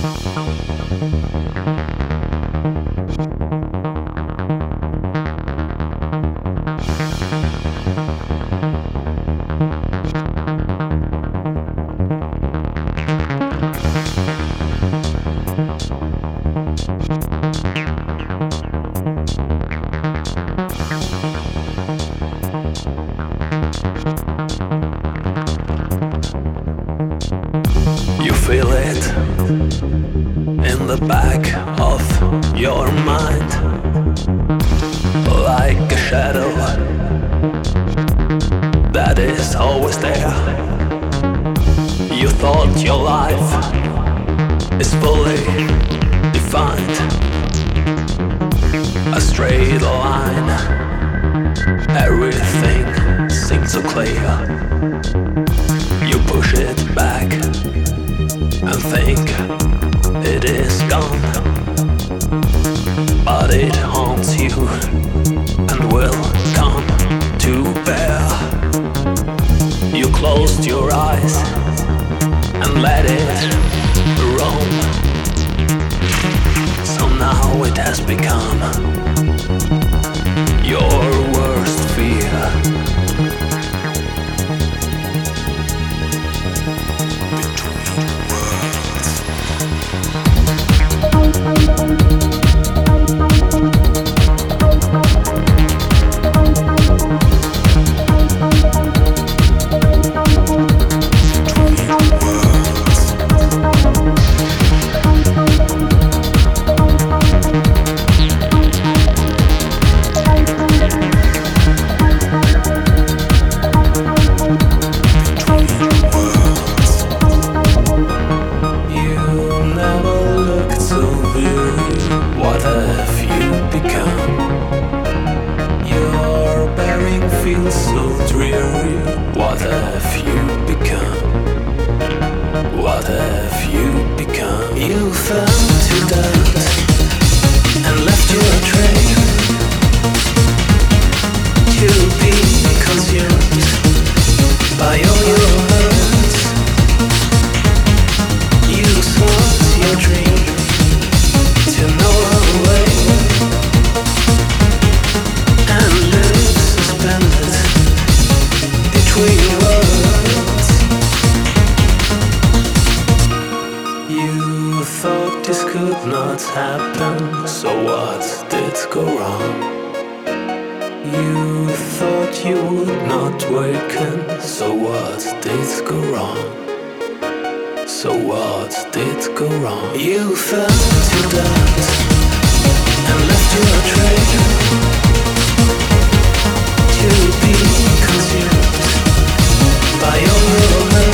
You feel it in the back of your mind, like a shadow that is always there. You thought your life is fully defined, a straight line, everything seems so clear. You push it back and think it is gone, but it haunts you and will come to bear. You closed your eyes and let it roam, so now it has become your worst fear. Feels so dreary. What have you become? What have you become? You fell to dust and left your trail to be consumed by all your hurts. You sought your dream to know a way and live suspended between worlds. You thought this could not happen, so what did go wrong? You thought you would not waken, so what did go wrong? So what did go wrong? You fell to dust and left your trail to be consumed by all your